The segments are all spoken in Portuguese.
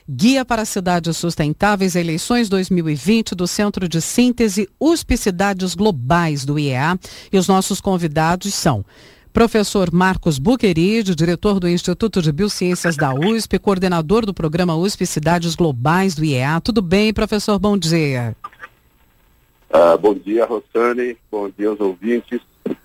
Guia para Cidades Sustentáveis, Eleições 2020 do Centro de Síntese USP Cidades Globais do IEA. E os nossos convidados são professor Marcos Buqueride, diretor do Instituto de Biociências da USP, coordenador do programa USP Cidades Globais do IEA. Tudo bem, professor? Bom dia. Bom dia, Rosane. Bom dia aos ouvintes.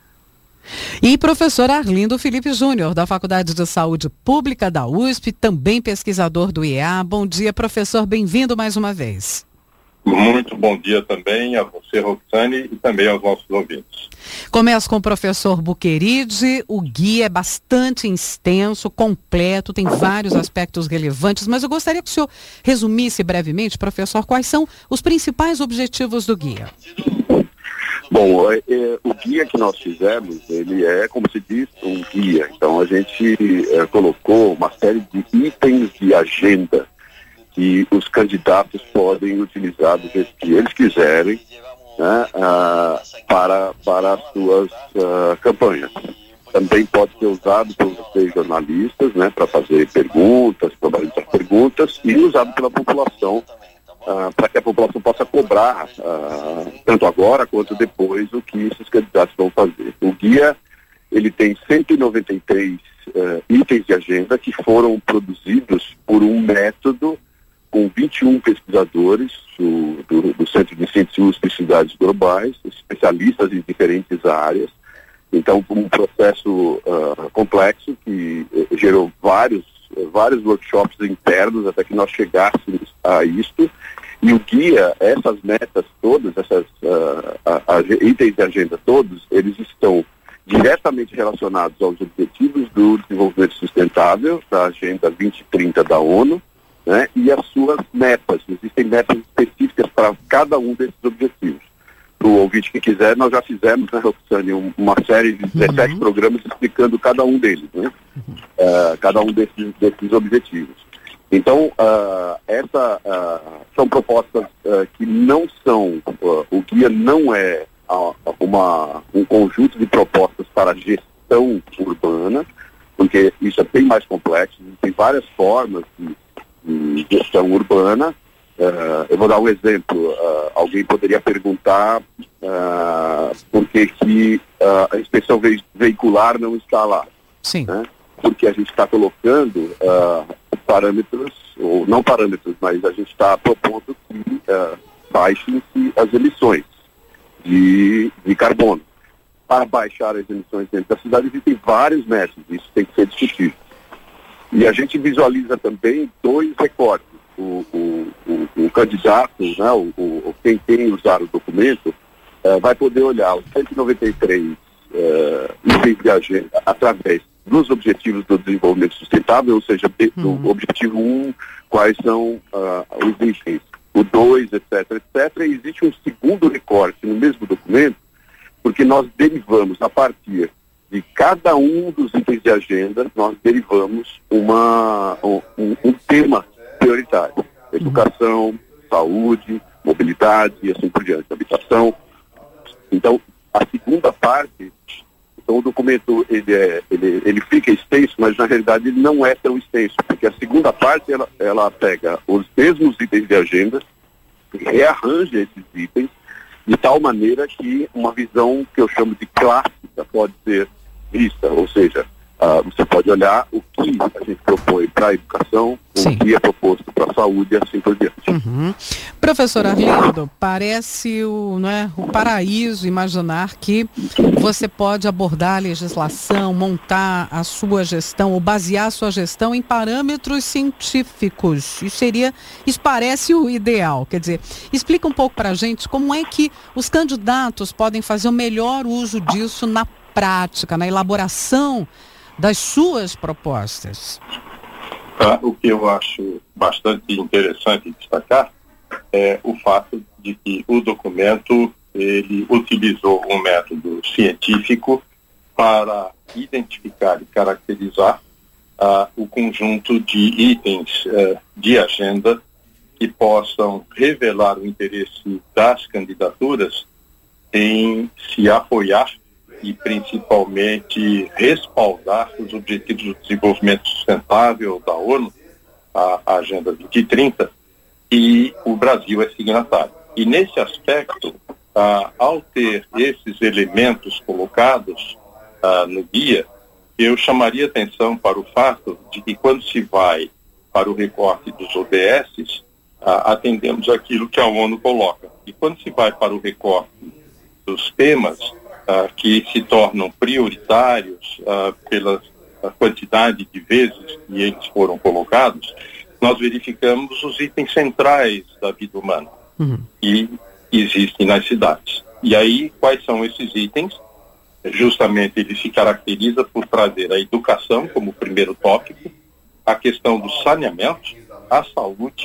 E professor Arlindo Felipe Júnior, da Faculdade de Saúde Pública da USP, também pesquisador do IEA. Bom dia, professor. Bem-vindo mais uma vez. Muito bom dia também a você, Roxane, e também aos nossos ouvintes. Começo com o professor Buqueride. O guia é bastante extenso, completo, tem vários aspectos relevantes, mas eu gostaria que o senhor resumisse brevemente, professor, quais são os principais objetivos do guia. Bom, o guia que nós fizemos, ele é, como se diz, um guia. Então a gente colocou uma série de itens de agenda que os candidatos podem utilizar do jeito que eles quiserem, né, para as suas campanhas. Também pode ser usado por vocês jornalistas, né, para fazer perguntas, para balizar perguntas, e usado pela população, para que a população possa cobrar, tanto agora quanto depois, o que esses candidatos vão fazer. O guia, ele tem 193 itens de agenda que foram produzidos por um método com 21 pesquisadores do Centro de Síntese USP Cidades Globais, especialistas em diferentes áreas. Então, um processo complexo que gerou vários workshops internos até que nós chegássemos a isto. E o guia, essas metas todas, essas itens de agenda todos, eles estão diretamente relacionados aos objetivos do desenvolvimento sustentável, da Agenda 2030 da ONU, né, e as suas metas. Existem metas específicas para cada um desses objetivos. Para o ouvinte que quiser, nós já fizemos, né, Roxane, uma série de 17 programas explicando cada um deles, né, cada um desses objetivos. Então, são propostas que não são, o guia não é um conjunto de propostas para gestão urbana, porque isso é bem mais complexo, tem várias formas de gestão urbana. Eu vou dar um exemplo. Alguém poderia perguntar por que a inspeção veicular não está lá. Sim. Né? Porque a gente está colocando parâmetros, ou não parâmetros, mas a gente está propondo que baixem-se as emissões de carbono. Para baixar as emissões dentro da cidade existem vários métodos, isso tem que ser discutido. E a gente visualiza também dois recortes. O candidato, né, quem tem usado o documento, vai poder olhar os 193 itens de agenda através dos objetivos do desenvolvimento sustentável, ou seja, do objetivo 1, quais são os itens, o 2, etc. E existe um segundo recorte no mesmo documento, porque nós derivamos a partir de cada um dos itens de agenda, nós derivamos um tema prioritário. Educação, saúde, mobilidade e assim por diante, habitação. Então, a segunda parte, então o documento ele fica extenso, mas na realidade ele não é tão extenso, porque a segunda parte ela pega os mesmos itens de agenda, rearranja esses itens, de tal maneira que uma visão que eu chamo de clássica pode ser vista, ou seja, você pode olhar o que a gente propõe para a educação, Sim. o que é proposto para a saúde e assim por diante. Professor Arlindo, parece o paraíso imaginar que você pode abordar a legislação, montar a sua gestão ou basear a sua gestão em parâmetros científicos. Isso parece o ideal. Quer dizer, explica um pouco para a gente como é que os candidatos podem fazer o melhor uso disso na prática, na elaboração das suas propostas. O que eu acho bastante interessante destacar é o fato de que o documento ele utilizou um método científico para identificar e caracterizar o conjunto de itens de agenda que possam revelar o interesse das candidaturas em se apoiar e principalmente respaldar os objetivos do desenvolvimento sustentável da ONU a Agenda 2030, e o Brasil é signatário. E nesse aspecto, ao ter esses elementos colocados no guia, eu chamaria atenção para o fato de que quando se vai para o recorte dos ODS, atendemos aquilo que a ONU coloca. E quando se vai para o recorte dos temas que se tornam prioritários pela quantidade de vezes que eles foram colocados, nós verificamos os itens centrais da vida humana que existem nas cidades. E aí, quais são esses itens? Justamente ele se caracteriza por trazer a educação como primeiro tópico, a questão do saneamento, a saúde,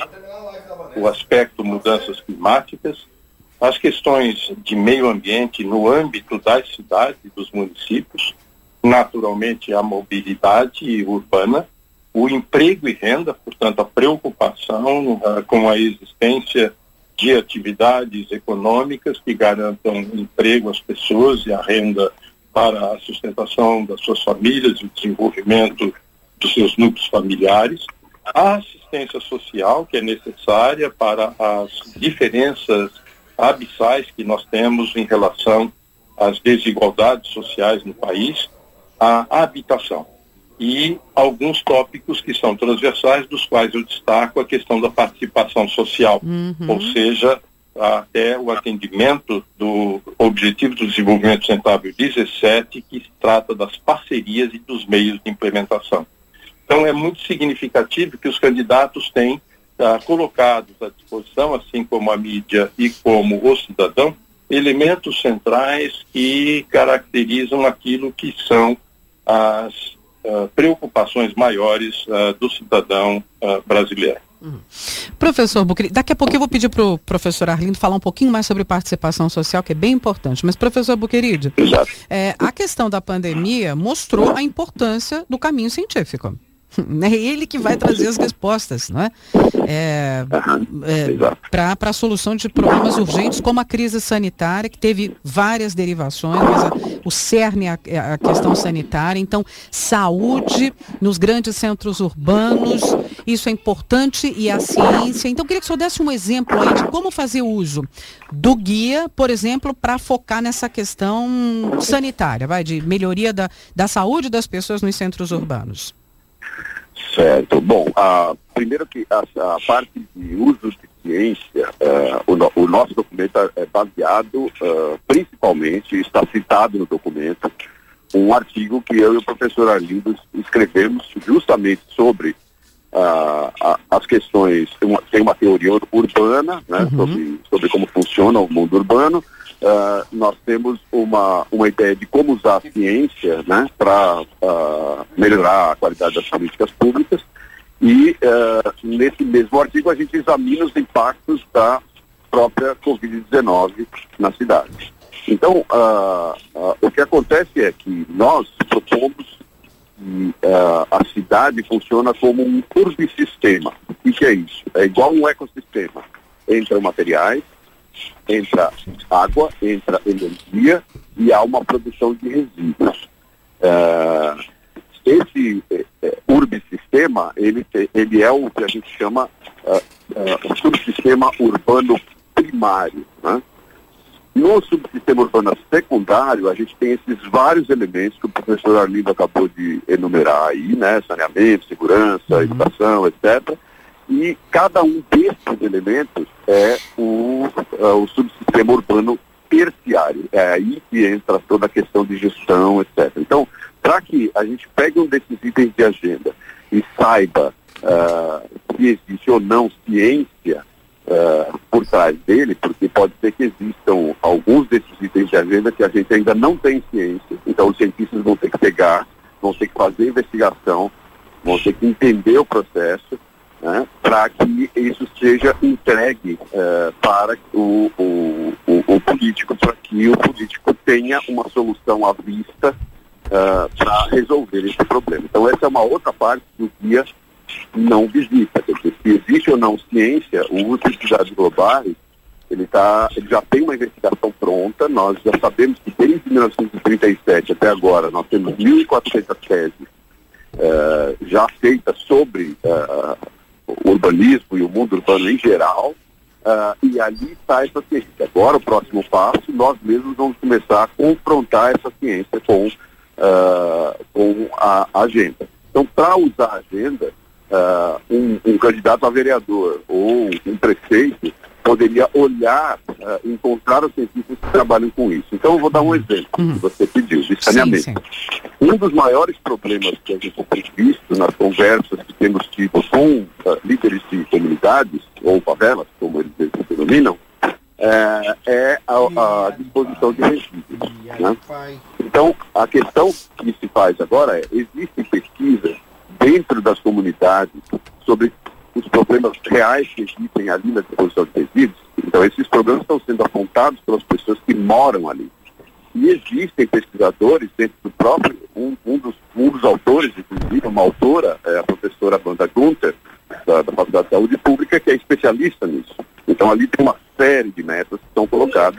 o aspecto mudanças climáticas, as questões de meio ambiente no âmbito das cidades e dos municípios, naturalmente a mobilidade urbana, o emprego e renda, portanto a preocupação com a existência de atividades econômicas que garantam emprego às pessoas e a renda para a sustentação das suas famílias e o desenvolvimento dos seus núcleos familiares, a assistência social que é necessária para as diferenças abissais que nós temos em relação às desigualdades sociais no país, a habitação e alguns tópicos que são transversais, dos quais eu destaco a questão da participação social, ou seja, até o atendimento do Objetivo do Desenvolvimento Sustentável 17, que trata das parcerias e dos meios de implementação. Então é muito significativo que os candidatos têm colocados à disposição, assim como a mídia e como o cidadão, elementos centrais que caracterizam aquilo que são as preocupações maiores do cidadão brasileiro. Professor Buqueride, daqui a pouco eu vou pedir para o professor Arlindo falar um pouquinho mais sobre participação social, que é bem importante. Mas, professor Buqueride, a questão da pandemia mostrou a importância do caminho científico. É ele que vai trazer as respostas, não é? Para a solução de problemas urgentes, como a crise sanitária, que teve várias derivações, mas o cerne é a questão sanitária. Então, saúde nos grandes centros urbanos, isso é importante, e a ciência. Então, eu queria que o senhor desse um exemplo aí de como fazer uso do guia, por exemplo, para focar nessa questão sanitária, de melhoria da saúde das pessoas nos centros urbanos. Certo. Bom, primeiro que a parte de uso de ciência, o nosso documento é baseado, principalmente, está citado no documento, um artigo que eu e o professor Arlindo escrevemos justamente sobre as questões, tem uma teoria urbana, né, sobre como funciona o mundo urbano. Nós temos uma ideia de como usar a ciência, né, para melhorar a qualidade das políticas públicas, e nesse mesmo artigo a gente examina os impactos da própria Covid-19 na cidade. Então, o que acontece é que nós propomos que a cidade funciona como um urbissistema. O que é isso? É igual um ecossistema. Entra materiais, entra água, entra energia e há uma produção de resíduos. Esse urbissistema, ele é o que a gente chama o subsistema urbano primário, né? No subsistema urbano secundário, a gente tem esses vários elementos que o professor Arlindo acabou de enumerar aí, né? Saneamento, segurança, educação, etc. E cada um desses elementos é o subsistema urbano terciário. É aí que entra toda a questão de gestão, etc. Então, para que a gente pegue um desses itens de agenda e saiba se existe ou não ciência por trás dele, porque pode ser que existam alguns desses itens de agenda que a gente ainda não tem ciência, então os cientistas vão ter que pegar, vão ter que fazer investigação, vão ter que entender o processo, né, para que isso seja entregue para o político, para que o político tenha uma solução à vista para resolver esse problema. Então essa é uma outra parte do guia não visita, quer dizer, se existe ou não ciência, o uso de cidades globais, ele já tem uma investigação pronta. Nós já sabemos que desde 1937 até agora nós temos 1.400 teses já feitas sobre urbanismo e o mundo urbano em geral, e ali está essa ciência. Agora, o próximo passo, nós mesmos vamos começar a confrontar essa ciência com a agenda. Então, para usar a agenda, um candidato a vereador ou um prefeito poderia olhar, encontrar os cientistas que trabalham com isso. Então, eu vou dar um exemplo que você pediu, de saneamento. Sim. Um dos maiores problemas que a gente tem visto nas conversas que temos tido com líderes de comunidades, ou favelas, como eles se denominam, é a disposição de resíduos, né? Então, a questão que se faz agora existem pesquisas dentro das comunidades sobre os problemas reais que existem ali na disposição de resíduos. Então, esses problemas estão sendo apontados pelas pessoas que moram ali. E existem pesquisadores dentro do próprio, um dos autores, inclusive, uma autora, a professora Wanda Gunther, da Faculdade de Saúde Pública, que é especialista nisso. Então, ali tem uma série de metas que são colocadas,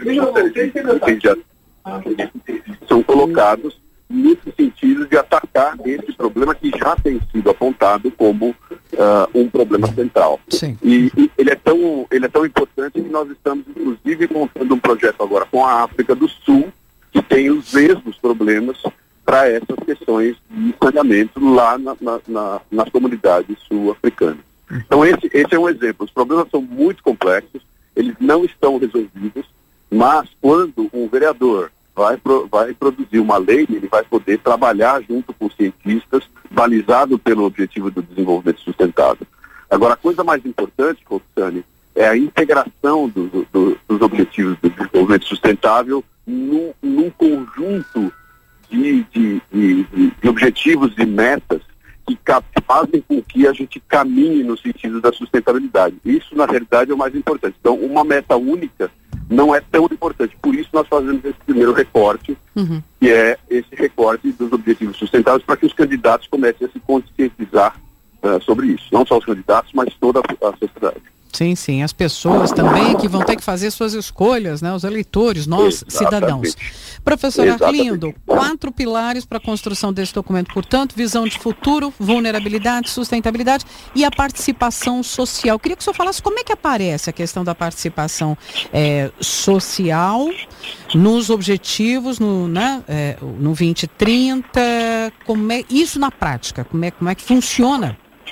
são colocados nesse sentido de atacar esse problema que já tem sido apontado como um problema central. Sim. E ele é tão importante que nós estamos, inclusive, montando um projeto agora com a África do Sul, que tem os mesmos problemas para essas questões de saneamento lá nas comunidades sul-africanas. Então, esse é um exemplo. Os problemas são muito complexos, eles não estão resolvidos, mas quando um vereador vai produzir uma lei, ele vai poder trabalhar junto com cientistas, balizado pelo objetivo do desenvolvimento sustentável. Agora, a coisa mais importante, Roxane, é a integração dos objetivos do desenvolvimento sustentável num conjunto de objetivos e metas que fazem com que a gente caminhe no sentido da sustentabilidade. Isso, na realidade, é o mais importante. Então, uma meta única não é tão importante. Por isso, nós fazemos esse primeiro recorte, que é esse recorte dos objetivos sustentáveis, para que os candidatos comecem a se conscientizar sobre isso. Não só os candidatos, mas toda a sociedade. Sim, sim. As pessoas também que vão ter que fazer suas escolhas, né? Os eleitores, nós, cidadãos. Professor Arlindo, 4 pilares para a construção desse documento, portanto, visão de futuro, vulnerabilidade, sustentabilidade e a participação social. Queria que o senhor falasse como é que aparece a questão da participação social nos objetivos, no 2030, isso na prática, como é que funciona?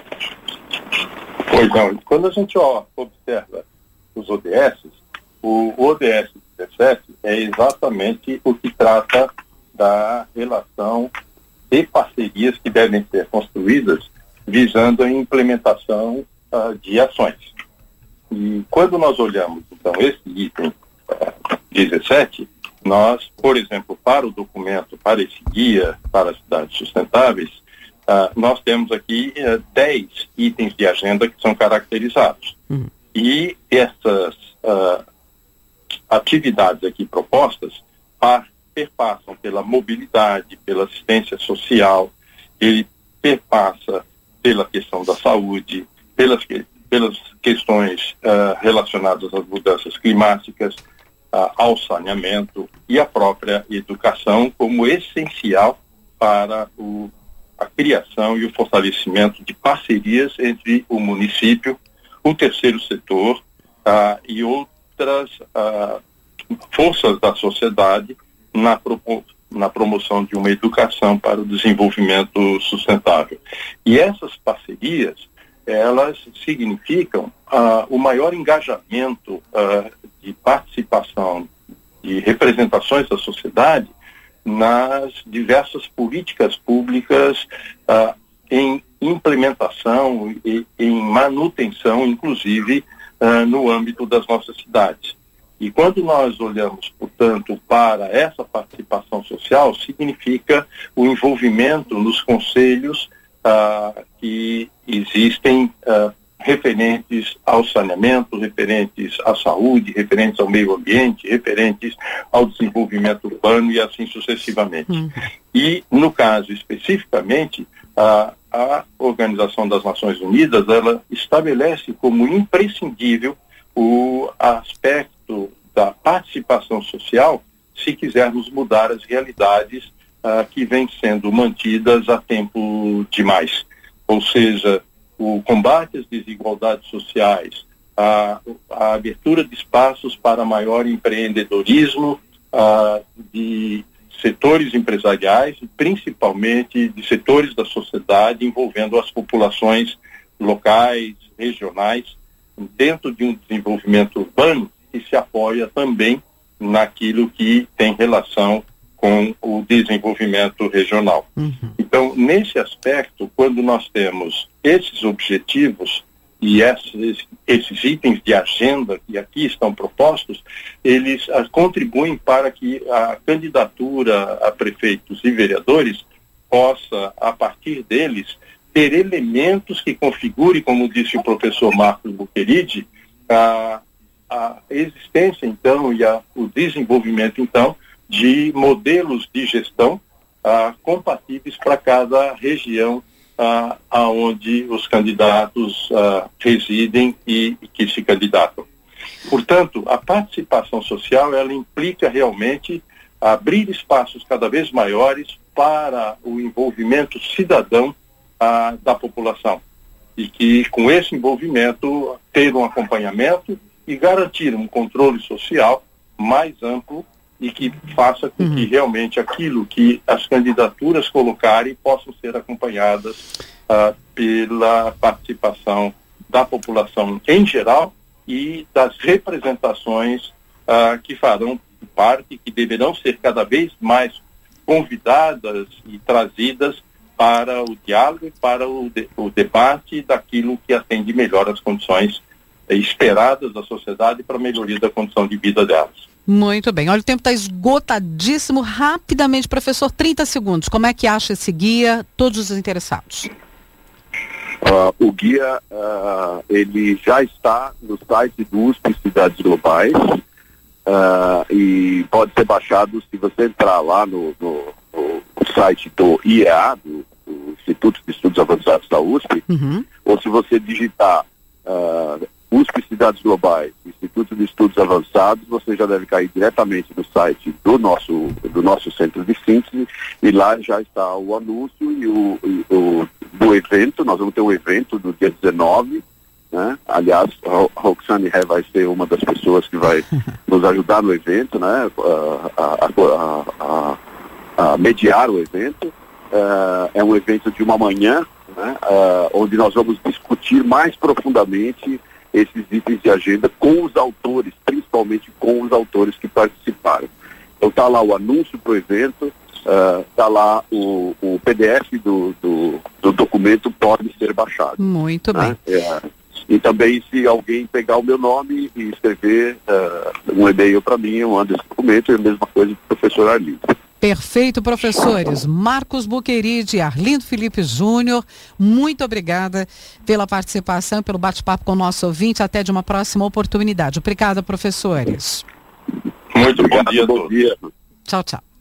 Pois não, quando a gente observa os ODS, o ODS 17 é exatamente o que trata da relação de parcerias que devem ser construídas visando a implementação de ações. E quando nós olhamos, então, esse item 17, nós, por exemplo, para o documento, para esse guia para as cidades sustentáveis, nós temos aqui 10 itens de agenda que são caracterizados. E essas atividades aqui propostas perpassam pela mobilidade, pela assistência social, ele perpassa pela questão da saúde, pelas questões relacionadas às mudanças climáticas, ao saneamento e à própria educação como essencial para a criação e o fortalecimento de parcerias entre o município, o terceiro setor e outras forças da sociedade na promoção de uma educação para o desenvolvimento sustentável. E essas parcerias, elas significam o maior engajamento de participação e representações da sociedade nas diversas políticas públicas em implementação e em manutenção, inclusive no âmbito das nossas cidades. E quando nós olhamos, portanto, para essa participação social, significa o envolvimento nos conselhos que existem referentes ao saneamento, referentes à saúde, referentes ao meio ambiente, referentes ao desenvolvimento urbano e assim sucessivamente. E, no caso especificamente, a Organização das Nações Unidas, ela estabelece como imprescindível o aspecto da participação social se quisermos mudar as realidades que vêm sendo mantidas há tempo demais. Ou seja, o combate às desigualdades sociais, a abertura de espaços para maior empreendedorismo de setores empresariais e principalmente de setores da sociedade envolvendo as populações locais, regionais, dentro de um desenvolvimento urbano que se apoia também naquilo que tem relação com o desenvolvimento regional. Então, nesse aspecto, quando nós temos esses objetivos e esses itens de agenda que aqui estão propostos, eles contribuem para que a candidatura a prefeitos e vereadores possa, a partir deles, ter elementos que configurem, como disse o professor Marcos Bucheridi, a existência, então, e o desenvolvimento, então, de modelos de gestão compatíveis para cada região aonde os candidatos residem e que se candidatam. Portanto, a participação social, ela implica realmente abrir espaços cada vez maiores para o envolvimento cidadão da população e que, com esse envolvimento, ter um acompanhamento e garantir um controle social mais amplo e que faça com que realmente aquilo que as candidaturas colocarem possam ser acompanhadas pela participação da população em geral e das representações que farão parte, que deverão ser cada vez mais convidadas e trazidas para o diálogo e para o debate daquilo que atende melhor as condições esperadas da sociedade para a melhoria da condição de vida delas. Muito bem. Olha, o tempo está esgotadíssimo. Rapidamente, professor, 30 segundos. Como é que acha esse guia, todos os interessados? O guia, ele já está no site do USP Cidades Globais e pode ser baixado se você entrar lá no site do IEA, do Instituto de Estudos Avançados da USP, ou se você digitar USP Cidades Globais, Instituto de Estudos Avançados, você já deve cair diretamente no site do nosso centro de síntese, e lá já está o anúncio do evento. Nós vamos ter um evento no dia 19, né? Aliás, a Roxane Ré vai ser uma das pessoas que vai nos ajudar no evento, né? A mediar o evento. É um evento de uma manhã, né? Onde nós vamos discutir mais profundamente esses itens de agenda com os autores, principalmente com os autores que participaram. Então está lá o anúncio para o evento, está lá o PDF do documento, pode ser baixado. Muito bem. E também, se alguém pegar o meu nome e escrever um e-mail para mim, eu mando esse documento, é a mesma coisa do professor Arlindo. Perfeito, professores. Marcos Bucheridi e Arlindo Felipe Júnior, muito obrigada pela participação, pelo bate-papo com o nosso ouvinte. Até de uma próxima oportunidade. Obrigada, professores. Muito bom dia a todos. Tchau, tchau.